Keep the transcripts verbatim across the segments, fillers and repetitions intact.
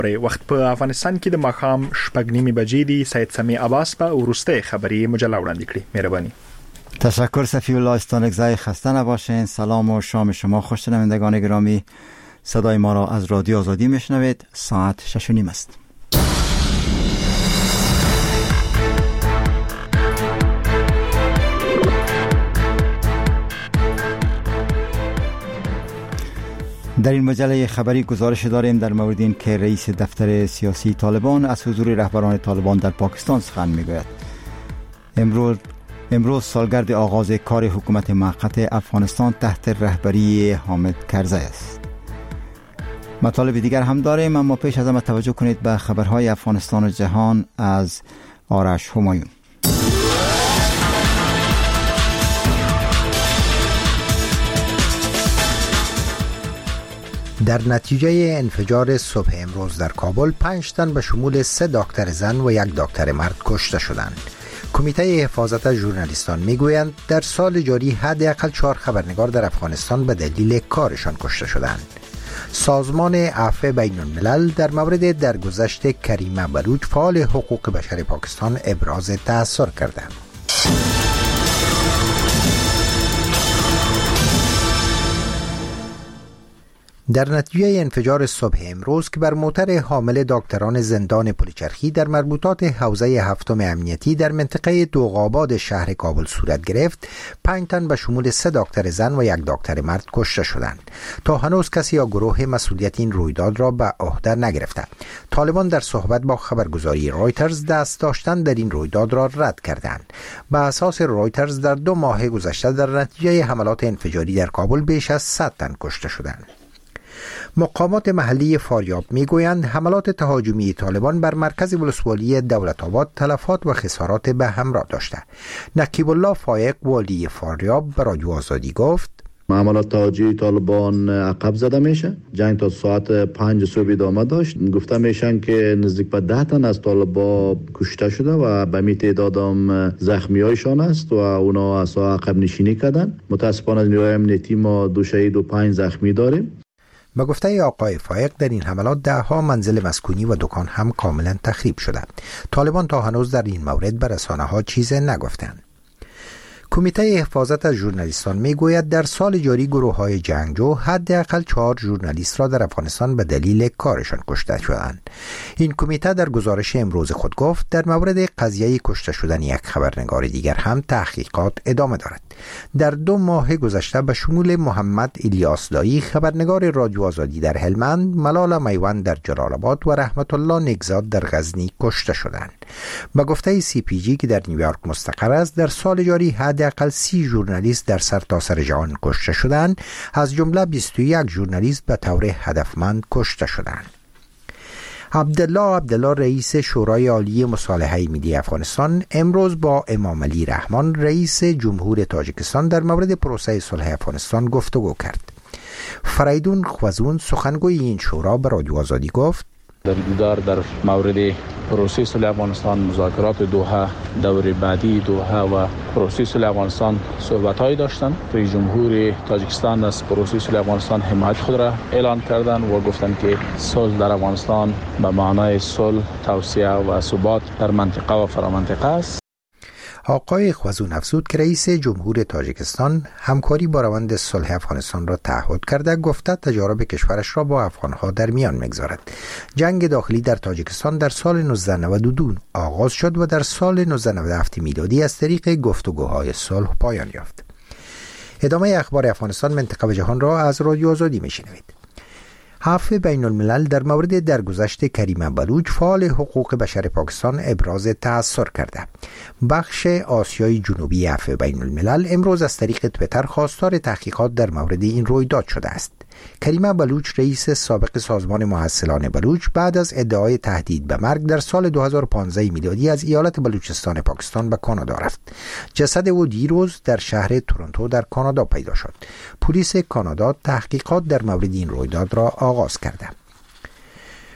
پر وخت په افغانستان کې د ماښام شپږ نیمې بجې دي. سید سمیع عباس په ورسته خبری مجله وړاندې کړي. مهرباني. تشکر صفی الله استانکزای. خسته نباشین. سلام و شام شما خوش شنوندگان گرامی. صدای ما را از رادیو آزادی میشنوید. ساعت شش و نیم است. در این مجله خبری گزارش داریم در مورد این که رئیس دفتر سیاسی طالبان از حضور رهبران طالبان در پاکستان سخن میگوید. امروز امروز سالگرد آغاز کار حکومت موقت افغانستان تحت رهبری حامد کرزی است. مطالب دیگر هم داریم، اما پیش از همه توجه کنید به خبرهای افغانستان و جهان از آرش همایون. در نتیجه انفجار صبح امروز در کابل پنج تن به شمول سه دکتر زن و یک دکتر مرد کشته شدند. کمیته حفاظت از ژورنالیستان میگویند در سال جاری حداقل چهار خبرنگار در افغانستان به دلیل کارشان کشته شدند. سازمان عفو بین الملل در مورد درگذشت کریمه بلوچ فعال حقوق بشر پاکستان ابراز تأثیر کرده. در نتیجه انفجار صبح امروز که بر موتر حامل دکتران زندان پلچرخی در مربوطات حوزه هفتم امنیتی در منطقه دوغاباد شهر کابل صورت گرفت، پنج تن به شمول سه دکتر زن و یک دکتر مرد کشته شدند. تا هنوز کسی یا گروه مسئولیت این رویداد را به عهده نگرفته. طالبان در صحبت با خبرگزاری رویترز دست داشتن در این رویداد را رد کردند. به اساس رویترز در دو ماه گذشته در نتیجه حملات انفجاری در کابل بیش از صد تن کشته شدند. مقامات محلی فاریاب میگویند حملات تهاجمی طالبان بر مرکز ولسوالی دولت آباد تلفات و خسارات به همراه داشته. نقیب الله فایق والی فاریاب به رادیو آزادی گفت: حملات تهاجمی طالبان عقب زده میشه. جنگ تا ساعت پنج صبح ادامه داشت. گفته میشن که نزدیک به ده تن از طالبان کشته شده و به می تعداد هم زخمی هایشان است و اونا از عقب نشینی کردن. متاسفانه نیروهای امنیتی ما دو شهید و پنج زخمی داریم. به گفته آقای فایق در این حملات ده ها منزل مسکونی و دکان هم کاملا تخریب شده. طالبان تا هنوز در این مورد به رسانه ها چیزی نگفتند. کمیته حفاظت از ژورنالیستان میگوید در سال جاری گروه های جنگجو حداقل چهار ژورنالیست را در افغانستان به دلیل کارشان کشته شدند. این کمیته در گزارش امروز خود گفت در مورد قضیه کشته شدن یک خبرنگار دیگر هم تحقیقات ادامه دارد. در دو ماه گذشته به شمول محمد الیاس لایی خبرنگار رادیو آزادی در هلمند، ملال میوند در جلال آباد و رحمت الله نگزاد در غزنی کشته شدند. به گفته سی پی جی که در نیویورک مستقر است، در سال جاری حداقل سی ژورنالیست در سرتاسر جهان کشته شدند، از جمله بیست و یک ژورنالیست به طور هدفمند کشته شدند. عبدالله عبدالله رئیس شورای عالی مصالحه ملی افغانستان امروز با امام علی رحمان رئیس جمهور تاجیکستان در مورد پروسه صلح افغانستان گفتگو کرد. فریدون خوازون سخنگوی این شورا به رادیو آزادی گفت: در دیدار در مورد پروسه صلح افغانستان، مذاکرات دوحه، دور بعدی دوحه و پروسه صلح افغانستان صحبت‌هایی داشتند. رئیس جمهور تاجیکستان از پروسه صلح افغانستان حمایت خود را اعلان کردند و گفتند که صلح در افغانستان به معنای صلح، توسعه و ثبات در منطقه و فرامنطقه است. آقای خوازون افزود که رئیس جمهور تاجیکستان همکاری با روند صلح افغانستان را تعهد کرده، گفته تجارب کشورش را با افغانها در میان میگذارد. جنگ داخلی در تاجیکستان در سال نوزده نود و دو آغاز شد و در سال نوزده نود و هفت میلادی از طریق گفتگوهای صلح پایان یافت. ادامه اخبار افغانستان، منطقه و جهان را از رادیو آزادی میشنوید. عفو بین الملل در مورد درگذشت کریمه بلوچ فعال حقوق بشر پاکستان ابراز تأثیر کرده. بخش آسیای جنوبی عفو بین الملل امروز از طریق توییتر خواستار تحقیقات در مورد این رویداد شده است. کریمه بلوچ رئیس سابق سازمان محصلان بلوچ بعد از ادعای تهدید به مرگ در سال دو هزار و پانزده میلادی از ایالت بلوچستان پاکستان به کانادا رفت. جسد او دیروز در شهر تورنتو در کانادا پیدا شد. پلیس کانادا تحقیقات در مورد این رویداد را آغاز کرده.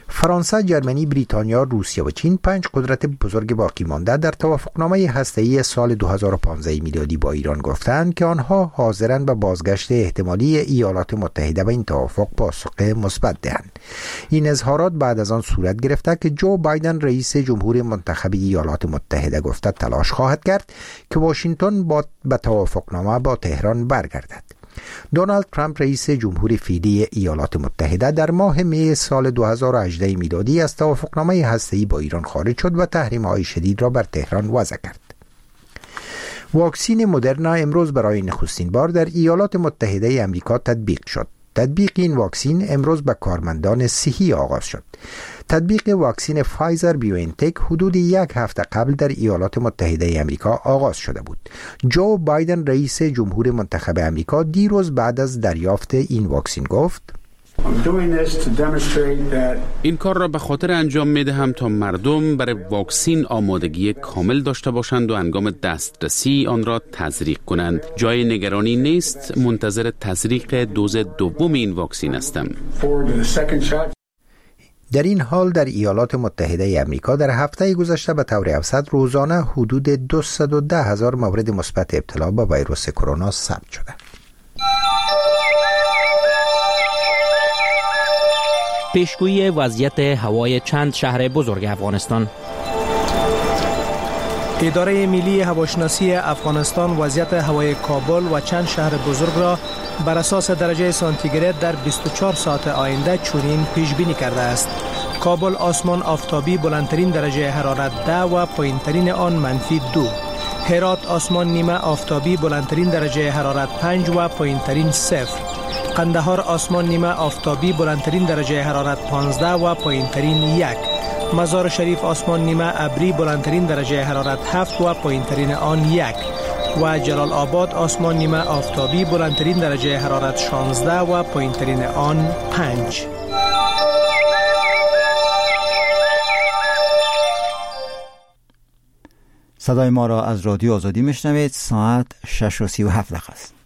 فرانسه، جرمنی، بریتانیا، روسیه و چین پنج قدرت بزرگ باقی مانده در توافقنامه هسته‌ای سال دو هزار و پانزده میلادی با ایران گفتند که آنها حاضرند به بازگشت احتمالی ایالات متحده به این توافق پاسخ مثبت دهند. این اظهارات بعد از آن صورت گرفته که جو بایدن رئیس جمهور منتخب ایالات متحده گفته تلاش خواهد کرد که واشنگتن با به توافقنامه با تهران برگردد. دونالد ترامپ رئیس جمهور فعلی ایالات متحده در ماه می سال دو هزار و هجده میلادی از توافقنامه هسته‌ای با ایران خارج شد و تحریم‌های شدید را بر تهران وضع کرد. واکسین مدرنا امروز برای نخستین بار در ایالات متحده آمریکا تطبیق شد. تطبیق این واکسین امروز به کارمندان صحی آغاز شد. تطبیق واکسین فایزر بیوانتک حدود یک هفته قبل در ایالات متحده آمریکا آغاز شده بود. جو بایدن رئیس جمهور منتخب آمریکا دیروز بعد از دریافت این واکسین گفت: این کار را به خاطر انجام می دهم تا مردم برای واکسین آمادگی کامل داشته باشند و هنگام دسترسی آن را تزریق کنند. جای نگرانی نیست، منتظر تزریق دوز دوم این واکسین هستم. در این حال در ایالات متحده آمریکا در هفته گذشته به طور اوسط روزانه حدود دویست و ده هزار مورد مثبت ابتلا به ویروس کرونا ثبت شده. پیشگویی وضعیت هوای چند شهر بزرگ افغانستان. اداره ملی هواشناسی افغانستان وضعیت هوای کابل و چند شهر بزرگ را بر اساس درجه سانتیگراد در بیست و چهار ساعت آینده چنین پیش بینی کرده است. کابل آسمان آفتابی بلندترین درجه حرارت ده و پایینترین آن منفی دو. هرات آسمان نیمه آفتابی بلندترین درجه حرارت پنج و پایینترین صفر. قندهار آسمان نیمه آفتابی بلندترین درجه حرارت پانزده و پایینترین یک. مزار شریف آسمان نیمه ابری بلندترین درجه حرارت هفت و پایینترین آن یک. و جلال آباد آسمان نیمه آفتابی بلندترین درجه حرارت شانزده و پایینترین آن پنج. صدای ما را از رادیو آزادی میشنوید. ساعت شش و سی و هفت دقیقه است.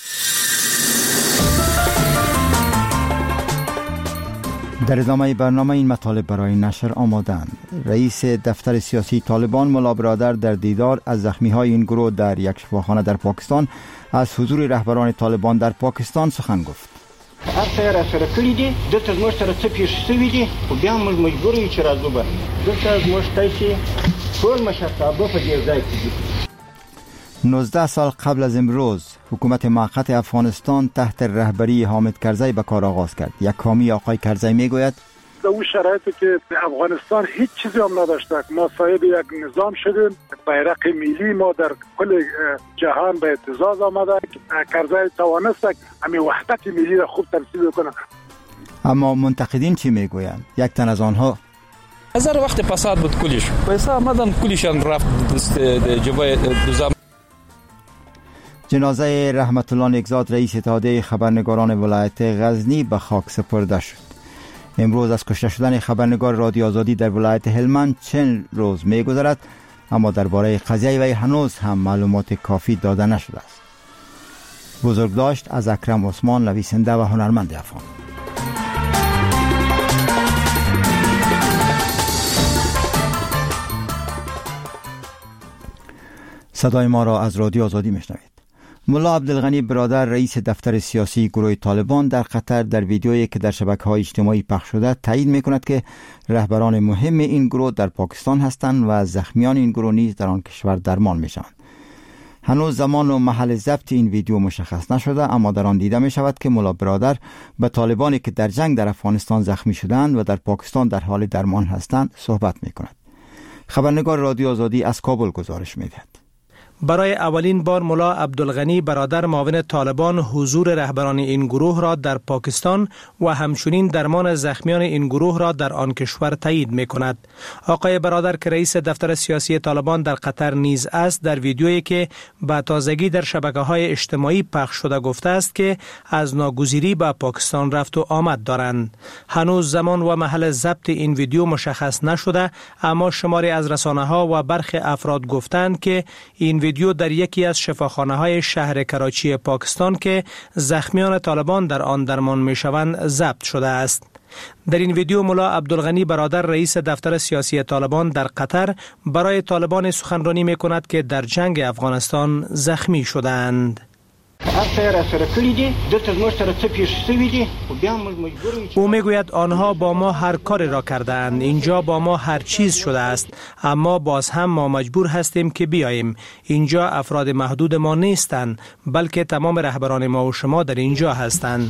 در ادامه برنامه این مطالب برای نشر آمادند. رئیس دفتر سیاسی طالبان ملا برادر در دیدار از زخمی‌های این گروه در یک شفاخانه در پاکستان از حضور رهبران طالبان در پاکستان سخن گفت. هر څه را سره کړی دي دلته زموږ سره څه پیښ شوي دي خو بیا موږ مجبور یو چې راځو به دلته زموږ ته چې ټول مشرتابه په دې ځای کې دي. نوزده سال قبل از امروز حکومت موقت افغانستان تحت رهبری حامد کرزی به کار آغاز کرد. یک کامی آقای کرزی میگوید در اون شرایطی که افغانستان هیچ چیزی هم نداشته ما صاحب یک نظام شدیم، بیرق ملی ما در کل جهان به اعتزاز آمده. کرزی توانست همین وحدت ملی را خوب تمثیل کنه. اما منتقدین چی میگویند؟ یک تن از آنها هزار وقت فساد بود کلیش پیسا آمدن کلیشان رفت جوای دوزام. جنازه رحمت الله نگزاد رئیس اتحادیه خبرنگاران ولایت غزنی به خاک سپرده شد. امروز از کشته شدن خبرنگار رادیو آزادی در ولایت هلمند چند روز می‌گذرد، اما درباره قضیه وی هنوز هم معلومات کافی داده نشده است. بزرگداشت از اکرم عثمان، نویسنده و هنرمند افغان. صدای ما را از رادیو آزادی میشنوید. ملا عبدالغنی برادر رئیس دفتر سیاسی گروه طالبان در قطر در ویدیویی که در شبکه‌های اجتماعی پخش شده تایید می‌کند که رهبران مهم این گروه در پاکستان هستند و زخمیان این گروه نیز در آن کشور درمان می‌شوند. هنوز زمان و محل ضبط این ویدیو مشخص نشده، اما در آن دیده می‌شود که ملا برادر به طالبانی که در جنگ در افغانستان زخمی شدند و در پاکستان در حال درمان هستند صحبت می‌کند. خبرنگار رادیو آزادی از کابل گزارش می‌دهد. برای اولین بار ملا عبدالغنی برادر معاون طالبان حضور رهبران این گروه را در پاکستان و همچنین درمان زخمیان این گروه را در آن کشور تایید می کند. آقای برادر که رئیس دفتر سیاسی طالبان در قطر نیز است، در ویدیویی که به تازگی در شبکه‌های اجتماعی پخش شده گفته است که از ناگزیری به پاکستان رفت و آمد دارند. هنوز زمان و محل ضبط این ویدیو مشخص نشده، اما شماری از رسانه‌ها و برخی افراد گفتند که این ویدیو در یکی از شفاخانه‌های شهر کراچی پاکستان که زخمیان طالبان در آن درمان می‌شوند ضبط شده است. در این ویدیو ملا عبدالغنی برادر رئیس دفتر سیاسی طالبان در قطر برای طالبان سخنرانی می کند که در جنگ افغانستان زخمی شدند. او میگوید آنها با ما هر کاری را کردند، اینجا با ما هر چیز شده است، اما باز هم ما مجبور هستیم که بیاییم. اینجا افراد محدود ما نیستند، بلکه تمام رهبران ما و شما در اینجا هستند.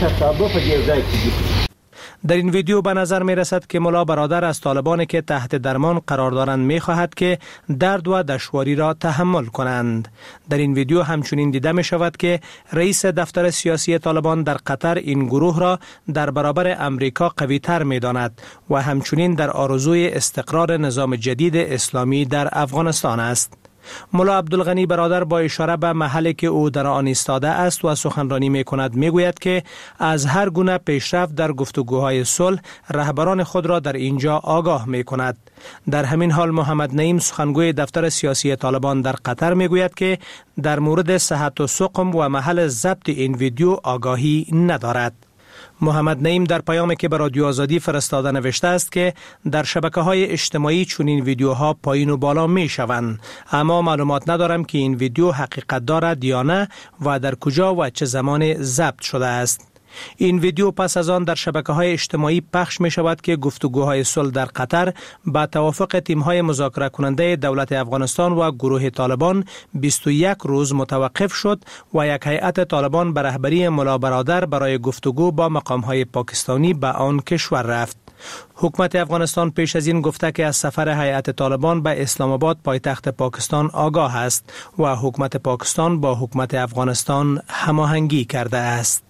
در این ویدیو به نظر می رسد که ملا برادر از طالبانی که تحت درمان قرار دارند می خواهد که درد و دشواری را تحمل کنند. در این ویدیو همچنین دیده می شود که رئیس دفتر سیاسی طالبان در قطر این گروه را در برابر امریکا قوی تر می داند و همچنین در آرزوی استقرار نظام جدید اسلامی در افغانستان است. ملا عبدالغنی برادر با اشاره به محلی که او در آن ایستاده است و سخنرانی می کند می گوید که از هر گونه پیشرفت در گفتگوهای صلح رهبران خود را در اینجا آگاه می کند. در همین حال محمد نعیم سخنگوی دفتر سیاسی طالبان در قطر می گوید که در مورد صحت و سقم و محل ضبط این ویدیو آگاهی ندارد. محمد نعیم در پیامی که به رادیو آزادی فرستاده نوشته است که در شبکه‌های اجتماعی چنین ویدیوها پایین و بالا می شوند، اما معلومات ندارم که این ویدیو حقیقت دارد یا نه و در کجا و چه زمان ضبط شده است. این ویدیو پس از آن در شبکه‌های اجتماعی پخش می شود که گفتگوهای صلح در قطر با توافق تیم‌های مذاکره کننده دولت افغانستان و گروه طالبان بیست و یک روز متوقف شد و یک هیئت طالبان به رهبری ملا برادر برای گفتگو با مقام‌های پاکستانی به آن کشور رفت. حکومت افغانستان پیش از این گفته که از سفر هیئت طالبان به اسلام آباد پایتخت پاکستان آگاه است و حکومت پاکستان با حکومت افغانستان هماهنگی کرده است.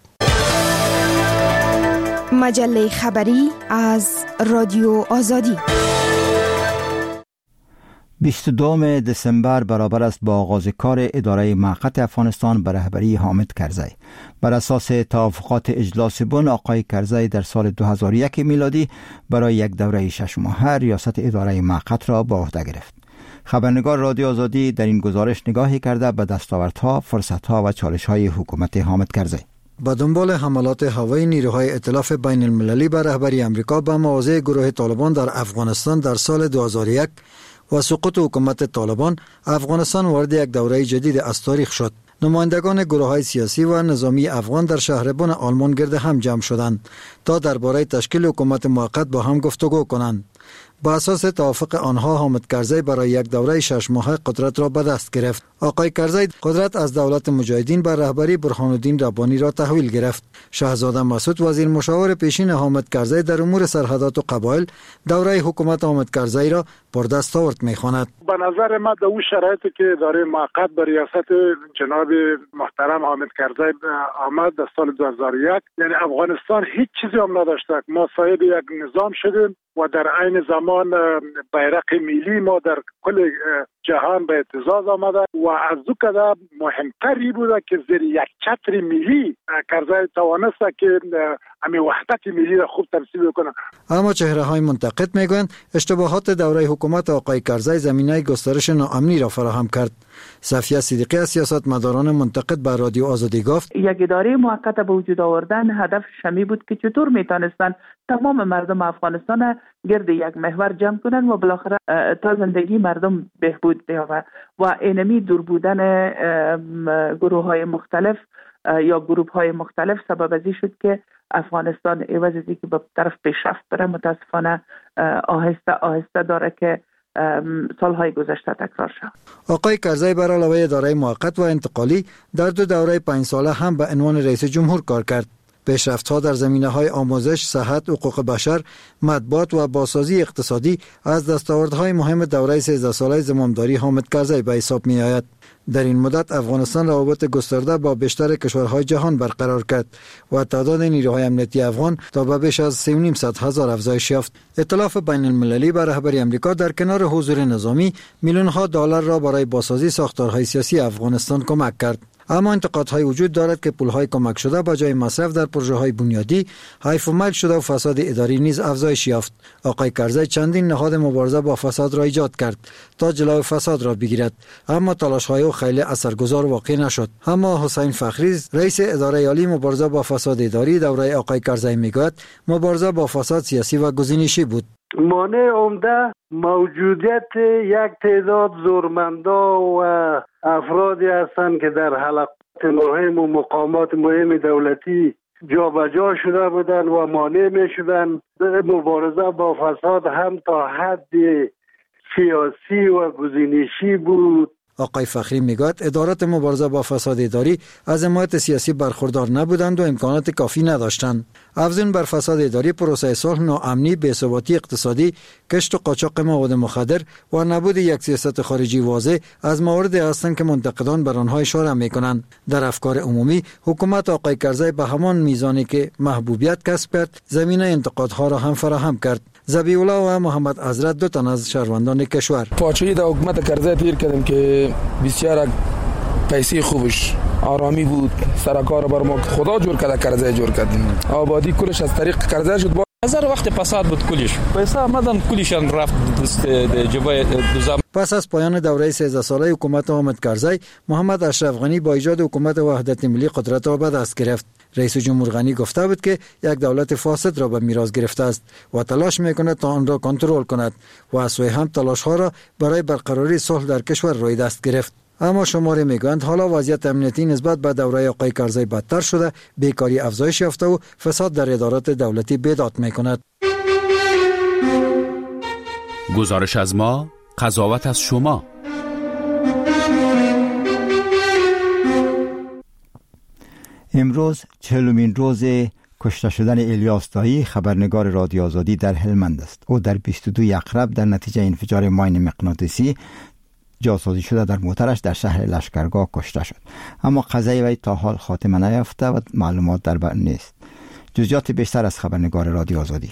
مجله خبری از رادیو آزادی. بیست و دوم دسامبر برابر است با آغاز کار اداره موقت افغانستان به رهبری حامد کرزی. بر اساس توافقات اجلاس بن، آقای کرزی در سال دو هزار و یک میلادی برای یک دوره شش ماهه ریاست اداره موقت را به عهده گرفت. خبرنگار رادیو آزادی در این گزارش نگاهی کرده به دستاوردها، فرصتها و چالش‌های حکومت حامد کرزی. با دنبال حملات هوایی نیروهای ائتلاف بین المللی به رهبری امریکا به مواضع گروه طالبان در افغانستان در سال دو هزار و یک و سقوط حکومت طالبان، افغانستان وارد یک دوره جدید از تاریخ شد. نمایندگان گروه‌های سیاسی و نظامی افغان در شهر بن آلمان گرد هم جمع شدند تا درباره تشکیل حکومت موقت با هم گفتگو کنند. با اساس توافق آنها حامد کرزی برای یک دوره شش ماهه قدرت را به دست گرفت. آقای کرزی قدرت از دولت مجاهدین بر رهبری برهان الدین ربانی را تحویل گرفت. شهزاده مسعود وزیر مشاور پیشین حامد کرزی در امور سرحدات و قبایل دوره حکومت حامد کرزی را پر دستاورد می‌خواند. به نظر من در اون شرایطی که اداره موقت به ریاست جناب محترم حامد کرزی آمد در سال دو هزار و یک، یعنی افغانستان هیچ چیزی هم نداشت. ما صاحب یک نظام شدیم و در عین زمان بیرق ملی ما در کل جهان به اعتزاز آمده و از دو کده مهمتری بوده که زیر یک چتر ملی کرزی توانست که همین وحدت ملی را خوب ترسیم کنه. اما چهره های منتقد میگویند اشتباهات دوره حکومت آقای کرزی زمینه گسترش ناامنی را فراهم کرد. صفیه صدیقی از سیاستمداران منتقد به رادیو آزادی گفت یک اداره موقت به وجود آوردن هدف شمی بود که چطور میتونستن تمام مردم افغانستان گرد یک محور جمع کنن و بالاخره تا زندگی مردم بهبود بیاورد و اینمی دور بودن گروه های مختلف یا گروپ های مختلف سبب ازی شد که افغانستان عوض از اینکه به طرف پیشرفت بره متاسفانه آهسته آهسته داره که سالهای گذشته تکرار شد. آقای کرزی بر علاوه اداره موقت و انتقالی در دو دوره پنج ساله هم به عنوان رئیس جمهور کار کرد. پیشرفت‌ها در زمینه‌های آموزش، صحت، حقوق بشر، مطبوعات و بازسازی اقتصادی از دستاوردهای مهم دوره سیزده ساله زمامداری حامد کرزی به حساب می‌آید. در این مدت افغانستان روابط گسترده با بیشتر کشورهای جهان برقرار کرد و تعداد نیروهای امنیتی افغان تا به بیش از سه و نیم صد هزار افزایش یافت. ائتلاف بین المللی به رهبری امریکا در کنار حضور نظامی میلیون‌ها دلار را برای بازسازی ساختارهای سیاسی افغانستان کمک کرد. اما انتقادهای وجود دارد که پولهای کمک شده با جای مصرف در پروژه‌های بنیادی حیف و میل شده و فساد اداری نیز افزایش یافت. آقای کرزی چندین نهاد مبارزه با فساد را ایجاد کرد تا جلوی فساد را بگیرد، اما تلاش‌های او خیلی اثرگذار واقع نشد. اما حسین فخری رئیس اداره عالی مبارزه با فساد اداری دوره آقای کرزی میگوید مبارزه با فساد سیاسی و گزینشی بود. مانع عمده موجودیت یک تعداد زورمندا و افرادی هستند که در حلقات مهم و مقامات مهم دولتی جابجا شده بودند و مانع می شدند. مبارزه با فساد هم تا حد سیاسی و گزینشی بود. آقای فخری میگوید ادارات مبارزه با فساد اداری از حمایت سیاسی برخوردار نبودند و امکانات کافی نداشتند. افزون بر فساد اداری، پروسه صلح، ناامنی، بی‌ثباتی اقتصادی، کشت و قاچاق مواد مخدر و نبود یک سیاست خارجی واضح از مواردی هستند که منتقدان بر آنها اشاره میکنند. در افکار عمومی حکومت آقای کرزی به همان میزانی که محبوبیت کسب کرد زمینه انتقادها را هم فراهم کرد. ذبیح الله و محمد حضرت دو تن از شهروندان کشور پاچویی در حکومت کرزی تیر کردیم که بسیار پیسه خوبش آرامی بود، سرکار بر ما خدا جور کرده، کرزی جور کردیم، آبادی کلش از طریق کرزی شد. هزار وقت فساد بود کلش پیسه آمدن کلشان رفت دست جوای دوزم. پس از پایان دوره سیزده ساله حکومت حامد کرزی، محمد اشرف غنی با ایجاد حکومت وحدت ملی قدرت را به دست گرفت. رئیس جمهور غنی گفته بود که یک دولت فاسد را به میراث گرفته است و تلاش میکند تا آن را کنترل کند و از سوی هم تلاش ها را برای برقراری صلح در کشور روی دست گرفت. اما شماره میگویند حالا وضعیت امنیتی نسبت به دوره آقای کرزی بدتر شده، بیکاری افزایش یافته و فساد در ادارات دولتی بیداد میکند. گزارش از ما، قضاوت از شما. امروز چهلمین روز کشته شدن الیاس دایی خبرنگار رادیو آزادی در هلمند است. او در بیست و دو اغرب در نتیجه انفجار ماین مغناطیسی جاسازی شده در موترش در شهر لشکرگاه کشته شد، اما قضیه وی تا حال خاتمه نیافته و معلومات در بر نیست. جزئیات بیشتر از خبرنگار رادیو آزادی.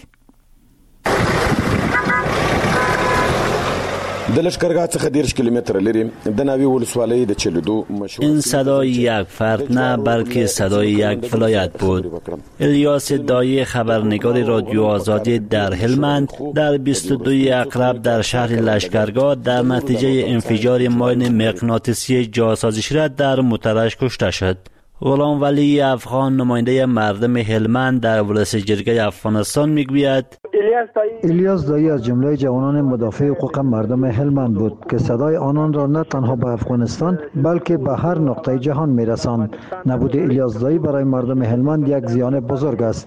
د لشکرګاه څخه دیرش کیلومتر لري د ناوی ولسوالۍ د چلودو مشهور. این صدای یک فرد نه بلکه صدای یک ولایت بود. الیاس دایی خبرنگار رادیو آزادی در هلمند در بیست و دو اغرب در شهر لشکرگاه در نتیجه انفجار ماین مغناطیسی جاسازی شده در موترش کشته شد. غلام ولی افغان نماینده مردم هلمند در ولس جرگه افغانستان میگوید الیاس دایی از جمله جوانان مدافع حقوق مردم هلمند بود که صدای آنان را نه تنها به افغانستان بلکه به هر نقطه جهان میرساند. نبود الیاس دایی برای مردم هلمند یک زیان بزرگ است.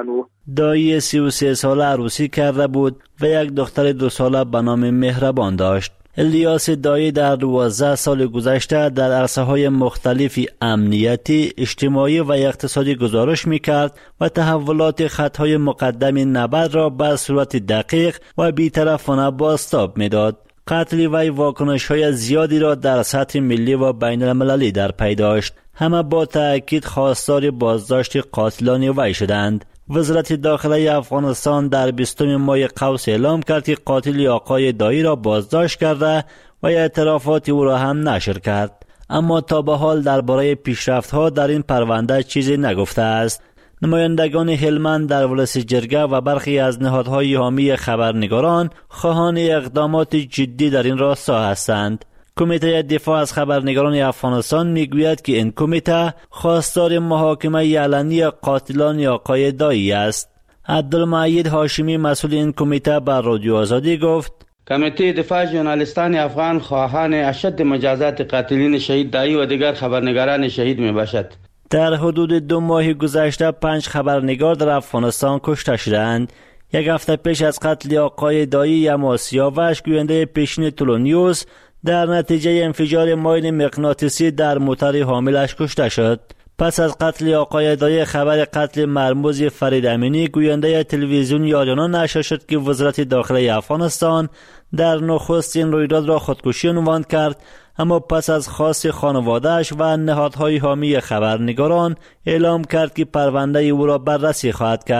دایی سی و سه ساله عروسی کرده بود و یک دختر دو ساله به نام مهربان داشت. الیاس دایی در دوازده سال گذشته در عرصه‌های مختلفی امنیتی، اجتماعی و اقتصادی گزارش می‌کرد و تحولات خطهای مقدم نبرد را به صورت دقیق و بی‌طرفانه بازتاب می‌داد. قتل وی واکنش‌های زیادی را در سطح ملی و بین‌المللی در پی داشت. همه با تأکید خواستار بازداشت قاتلان وی شدند. وزارت داخله افغانستان در بیستم ماه قوس اعلام کرد که قاتل آقای دایی را بازداشت کرده و اعترافات او را هم نشر کرد، اما تا به حال درباره پیشرفت‌ها در این پرونده چیزی نگفته است. نمایندگان هلمند در ولس جرگه و برخی از نهادهای حامی خبرنگاران خواهان اقدامات جدی در این راستا هستند. کمیته دفاع از خبرنگاران افغانستان میگوید که این کمیته خواستار محاکمه علنی قاتلان آقای دایی است. عبدالمعید هاشمی مسئول این کمیته بر رادیو آزادی گفت کمیته دفاع ژورنالیستان افغان خواهان اشد مجازات قاتلین شهید دایی و دیگر خبرنگاران شهید می باشد. در حدود دو ماه گذشته پنج خبرنگار در افغانستان کشته شدند. یک هفته پیش از قتل آقای دایی یما سیاوش گوینده پیشین تولونیوس در نتیجه انفجار ماین مغناطیسی در موتر حاملش کشته شد. پس از قتل آقای دایی خبر قتل مرموز فرید امینی گوینده تلویزیون یاریانا نشر شد که وزارت داخله افغانستان در نخست این رویداد را خودکشی عنوان کرد، اما پس از خواست خانواده‌اش و نهادهای حامی خبرنگاران اعلام کرد که پرونده او را بررسی خواهد کرد.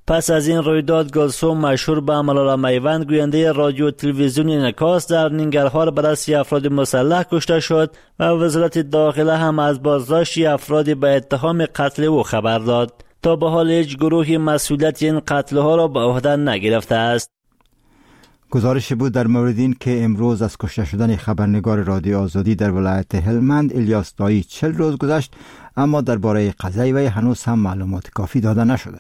پس از این رویداد گلسوم مشهور به ملال میوند گوینده رادیو تلویزیون انعکاس در ننگرهار بر دست افراد مسلح کشته شد و وزارت داخله هم از بازداشت افراد به اتهام قتل او خبر داد. تا به حال هیچ گروهی مسئولیت این قتل ها را به عهده نگرفته است. گزارش بود در مورد این که امروز از کشته شدن خبرنگار رادیو آزادی در ولایت هلمند الیاس دایی چهل روز گذشت، اما درباره قضیه وی هنوز هم معلومات کافی داده نشده.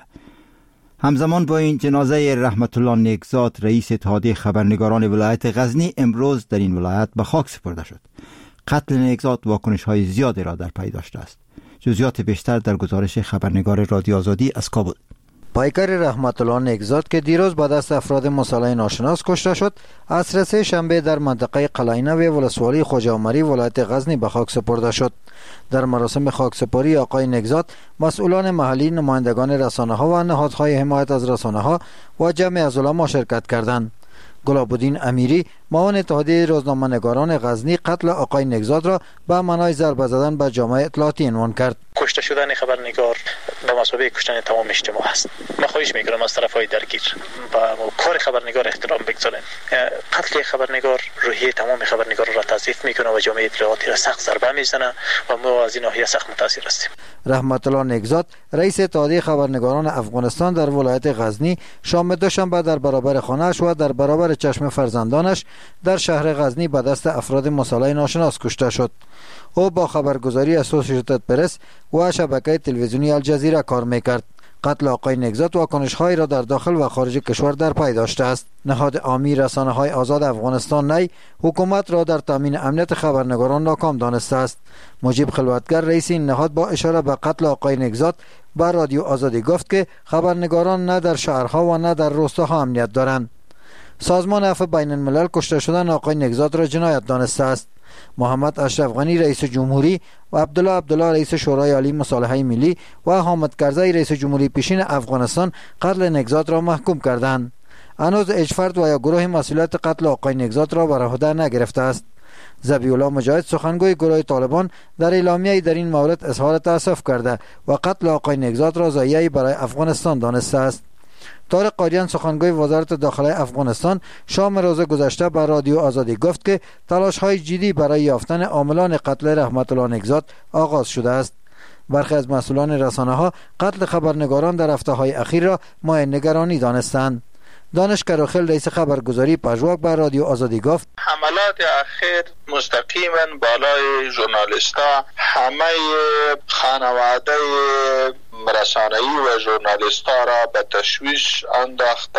همزمان با این جنازه رحمت الله نیکزاد رئیس اتحادیه خبرنگاران ولایت غزنی امروز در این ولایت به خاک سپرده شد. قتل نیکزاد واکنش های زیادی را در پی داشته است. جزئیات بیشتر در گزارش خبرنگار رادیو آزادی از کابل. پیکر رحمت الله نیکزاد که دیروز با دست افراد مسلح ناشناس کشته شد، عصر سه شنبه در منطقه قلاینوی ولسوالی خواجه عمری ولایت غزنی به خاک سپرده شد. در مراسم خاکسپاری آقای نیکزاد مسئولان محلی، نمایندگان رسانه‌ها و نهادهای حمایت از رسانه‌ها و جمع از علما شرکت کردند. گلاب‌الدین امیری معاون اتحادیه روزنامه‌نگاران غزنی قتل آقای نیکزاد را به معنای ضربه زدن به جامعه اطلاعاتی عنوان کرد. کشته شدن خبرنگار به مثابه کشتن تمام اجتماع است. من خواهش میکنم از طرفای درگیر با کار خبرنگار احترام بگذارن. قتل خبرنگار روحیه تمام خبرنگار را تضعیف میکنه و جامعه اطلاعاتی را سخت ضربه میزنه و ما از این ناحیه سخت متاثر هستیم. رحمت الله نیکزاد رئیس اتحادیه خبرنگاران افغانستان در ولایت غزنی شام دوشنبه در برابر خانه‌اش و در برابر چشم فرزندانش در شهر غزنی به دست افراد مسلح ناشناس کشته شد. او با خبرگزاری اسوسییتد پرس و شبکه تلویزیونی الجزیره کار میکرد. قتل آقای نیکزاد واکنش‌هایی را در داخل و خارج کشور در پی داشته است. نهاد عامی رسانه‌های آزاد افغانستان نی حکومت را در تامین امنیت خبرنگاران ناکام دانسته است. مجیب خلوتگر رئیس این نهاد با اشاره به قتل آقای نیکزاد به رادیو آزادی گفت که خبرنگاران نه در شهرها و نه در روستاها امنیت دارند. سازمان عفو بین الملل کشته شدن آقای نیکزاد را جنایت دانسته است. محمد اشرف غنی رئیس جمهوری و عبدالله عبدالله رئیس شورای عالی مصالحه ملی و حامد کرزی رئیس جمهوری پیشین افغانستان قتل نیکزاد را محکوم کردند. هنوز هیچ فرد و یا گروه مسئولیت قتل آقای نیکزاد را بر عهده نگرفته است. ذبیح الله مجاهد سخنگوی گروه طالبان در اعلامیه‌ای در این مورد اظهار تأسف کرده و قتل آقای نیکزاد را ضایعه‌ای برای افغانستان دانسته است. طارق قادیان سخنگوی وزارت داخله افغانستان شام روز گذشته به رادیو آزادی گفت که تلاش‌های جدی برای یافتن عاملان قتل رحمت الله نیکزاد آغاز شده است. برخی از مسئولان رسانه‌ها قتل خبرنگاران در هفته‌های اخیر را مایه نگرانی دانستند. دانش کروخیل رئیس خبرگزاری پژواک به رادیو آزادی گفت حملات اخیر مستقیما بالای ژورنالیستا، همه خانواده رسانه‌ای و ژورنالیستا را به تشویش انداخته.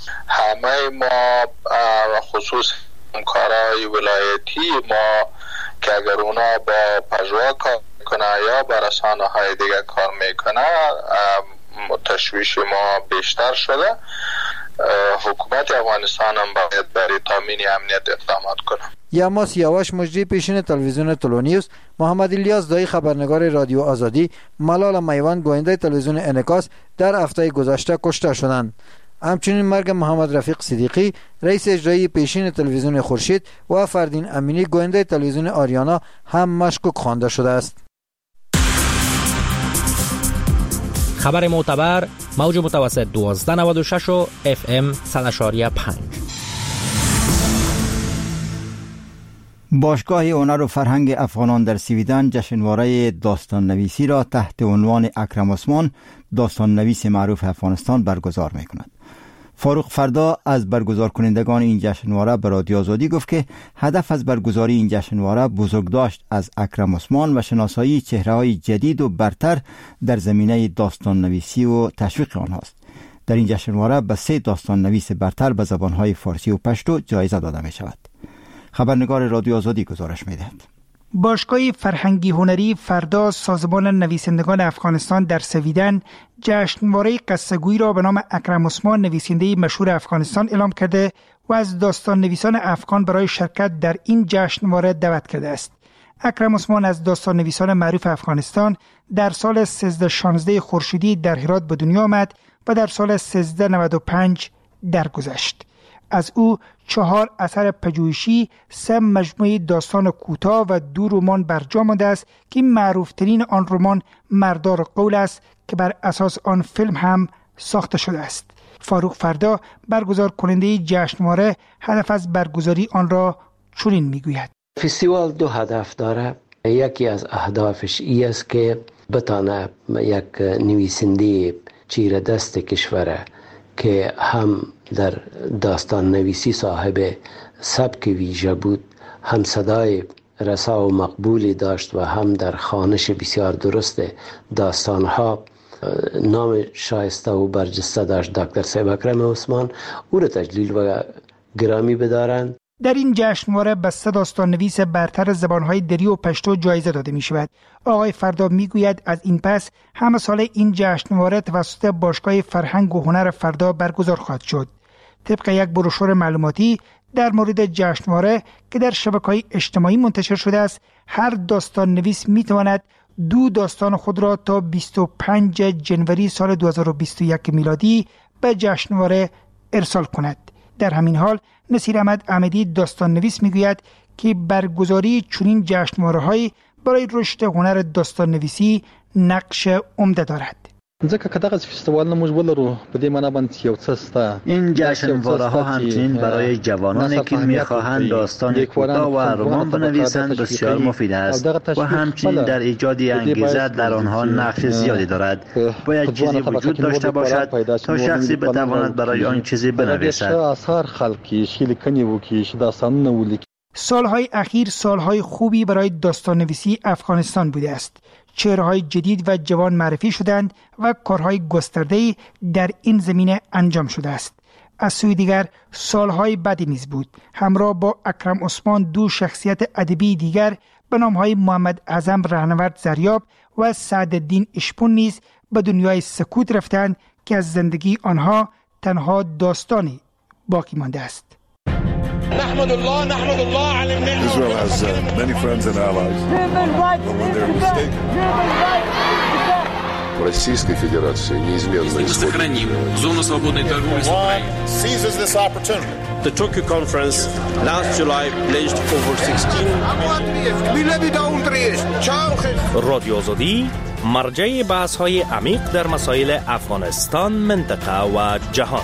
همه ما خصوص همکارای ولایتی ما که اگر اونا با پژواک کار میکنه یا با رسانه‌های دیگه کار میکنه تشویش ما بیشتر شده. حکومت افغانستان هم باید برای تامین امنیت اقدامات کنه. یاماس یاوش مجری پیشین تلویزیون تلونیوس، محمد الیاس دایی خبرنگار رادیو آزادی، ملال میوند گوینده تلویزیون انعکاس در هفته گذشته کشته شدند. همچنین مرگ محمد رفیق صدیقی رئیس اجرایی پیشین تلویزیون خورشید و فردین امینی گوینده تلویزیون آریانا هم مشکوک خوانده شده است. خبر معتبر موج متوسط دوازده نود و شش و اف ام صد و پنج. باشگاه هنر و فرهنگ افغانان در سویدن جشنواره داستان نویسی را تحت عنوان اکرم عثمان داستان نویس معروف افغانستان برگزار می کند. فاروق فردا از برگزار کنندگان این جشنواره به رادیو آزادی گفت که هدف از برگزاری این جشنواره بزرگداشت از اکرم عثمان و شناسایی چهره‌های جدید و برتر در زمینه داستان نویسی و تشویق آنهاست. در این جشنواره به سه داستان نویس برتر به زبانهای فارسی و پشتو جایزه داده می شود. خبرنگار رادیو آزادی گزارش می دهد. باشگاه فرهنگی هنری فردا سازمان نویسندگان افغانستان در سویدن جشنواره قصه‌گویی را به نام اکرم عثمان نویسنده مشهور افغانستان اعلام کرده و از داستان نویسان افغان برای شرکت در این جشنواره دعوت کرده است. اکرم عثمان از داستان نویسان معروف افغانستان در سال سیزده شانزده خورشیدی در هرات به دنیا آمد و در سال سیزده نود و پنج درگذشت. از او چهار اثر پژوهشی، سه مجموعه داستان کوتاه و دو رمان برجا مانده است که معروفترین آن رمان مردار قول است که بر اساس آن فیلم هم ساخته شده است. فاروق فردا برگزار کننده جشنواره هدف از برگزاری آن را چنین میگوید: فستیوال دو هدف داره. یکی از اهدافش ای است که بتانه یک نویسنده چیره دست کشوره که هم در داستان نویسی صاحب سبک ویژه بود، هم صدای رسا و مقبولی داشت و هم در خوانش بسیار درست داستانها نام شایسته و برجسته داشت، دکتر سیب اکرم عثمان، او را تجلیل و گرامی بدارند. در این جشنواره به سه داستان نویس برتر زبانهای دری و پشتو جایزه داده می شود. آقای فردا می گوید از این پس همه سال این جشنواره توسط باشگاه فرهنگ و هنر فردا برگزار خواهد شد. طبق یک بروشور معلوماتی در مورد جشنواره که در شبکه‌های اجتماعی منتشر شده است، هر داستان نویس می تواند دو داستان خود را تا بیست و پنجم ژانویه سال دو هزار و بیست و یک میلادی به جشنواره ارسال کند. در همین حال نصیر احمد احمدی داستان نویس میگوید که برگزاری چنین جشنواره‌هایی برای رشد هنر داستان نویسی نقش عمده دارد. ځکه که دغه فستیوالونه موږ ولرو په دې معنا باندې یو څه سته. این جشنواره ها همچنین برای جوانانی که میخواهند داستان کوتاه و رمان بنویسند بسیار مفید است و همچنین در ایجاد انگیزه در آنها نقش زیادی دارد. باید چیزی وجود داشته باشد تا شخصی بتواند برای آن چیزی بنویسد. سالهای اخیر سالهای خوبی برای داستان نویسی افغانستان بوده است. چهره‌های جدید و جوان معرفی شدند و کارهای گسترده‌ای در این زمینه انجام شده است. از سوی دیگر سالهای بدی نیز بود. همراه با اکرم عثمان دو شخصیت ادبی دیگر به نام‌های محمد اعظم رهنورد زریاب و سعدالدین اشپون نیز به دنیای سکوت رفتند که از زندگی آنها تنها داستانی باقی مانده است. نحمد الله نحمد الله على النعمة. Israel has uh, many friends and allies. But when they're mistaken. В Российской Федерации неизменно сохраним зону свободной торговли с Украиной. Seizes this opportunity. The Tokyo conference last July pledged over sixteen. رادیو آزادی مرجع بحث‌های عمیق در مسائل افغانستان، منطقه و جهان.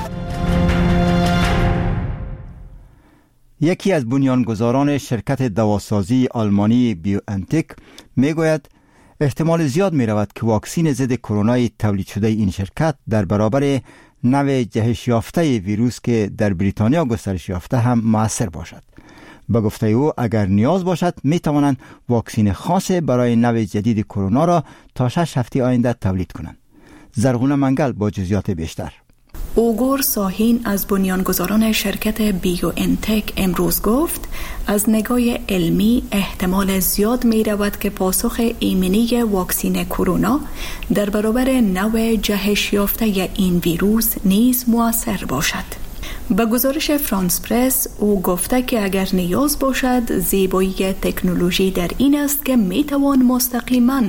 یکی از بنیانگذاران شرکت دواسازی آلمانی بیو انتک میگوید احتمال زیاد می رود که واکسین ضد کرونای تولید شده این شرکت در برابر نوع جهش یافته ویروس که در بریتانیا گسترش یافته هم مؤثر باشد. به گفته او اگر نیاز باشد می توانند واکسین خاص برای نوع جدید کرونا را تا شش هفته آینده تولید کنند. زرغونه منگل با جزئیات بیشتر. اوگور ساهین از بنیانگذاران شرکت بیو انتک امروز گفت از نگاه علمی احتمال زیاد می رود که پاسخ ایمنی واکسین کرونا در برابر نوع جهش یافته این ویروس نیز مؤثر باشد. به گزارش فرانس پرس او گفته که اگر نیاز باشد زیبایی تکنولوژی در این است که می توان مستقیما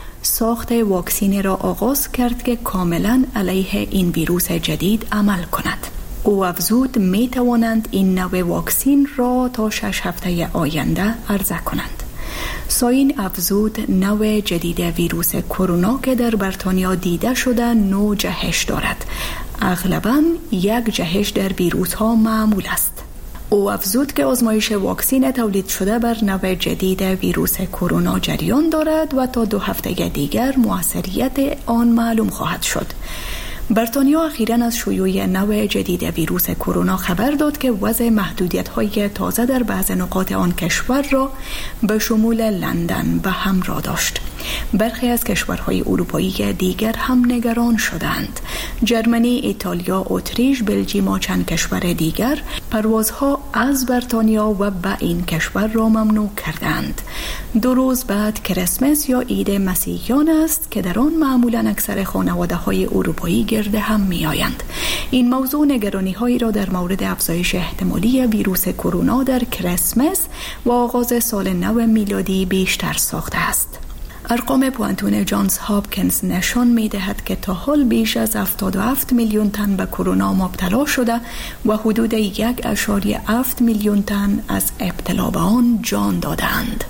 ساخت واکسین را آغاز کرد که کاملا علیه این ویروس جدید عمل کند. او افزود می توانند این نوع واکسین را تا شش هفته آینده عرضه کنند. ساین افزود نوع جدید ویروس کرونا که در بریتانیا دیده شده نوع جهش دارد. اغلباً یک جهش در ویروس ها معمول است. او افزود که آزمایش واکسین تولید شده بر نوع جدید ویروس کرونا جریان دارد و تا دو هفته دیگر موثریت آن معلوم خواهد شد. بریتانیا اخیراً از شیوع نوع جدید ویروس کرونا خبر داد که وضع محدودیت‌های تازه در بعض نقاط آن کشور را به شمول لندن به همراه داشت. برخی از کشورهای اروپایی دیگر هم نگران شدند. جرمنی، ایتالیا، اتریش، بلژیم و چند کشور دیگر پروازها از بریتانیا و به این کشور را ممنوع کردند. دو روز بعد کریسمس یا عید مسیحیان است که در آن معمولاً اکثر خانواده‌های اروپایی گرد هم می‌آیند. این موضوع نگرانی‌هایی را در مورد افزایش احتمالی ویروس کرونا در کریسمس و آغاز سال نو میلادی بیشتر ساخته است. ارقام پوانتون جانز هاپکینز نشان می‌دهد که تا حال بیش از هفتاد و هفت میلیون تن به کرونا مبتلا شده و حدود یک ممیز هفت میلیون تن از ابتلا به آن جان دادند.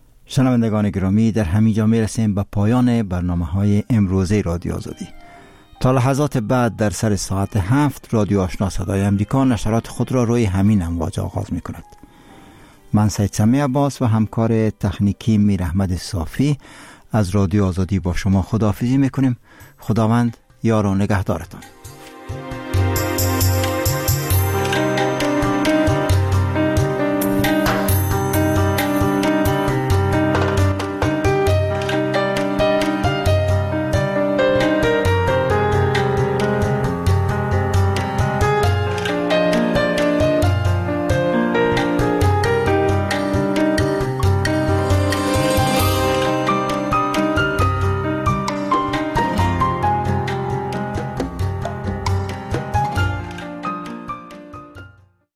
شنوندگان گرامی، در همینجا میرسیم به پایان برنامه‌های امروزه رادیو آزادی. تا لحظات بعد در سر ساعت هفت رادیو آشنا صدای امریکا نشرات خود را روی همین امواج آغاز می کند. من سید سمی عباس و همکار تکنیکی میر احمد صافی از رادیو آزادی با شما خداحافظی می کنیم. خداوند یار و نگهدارتان.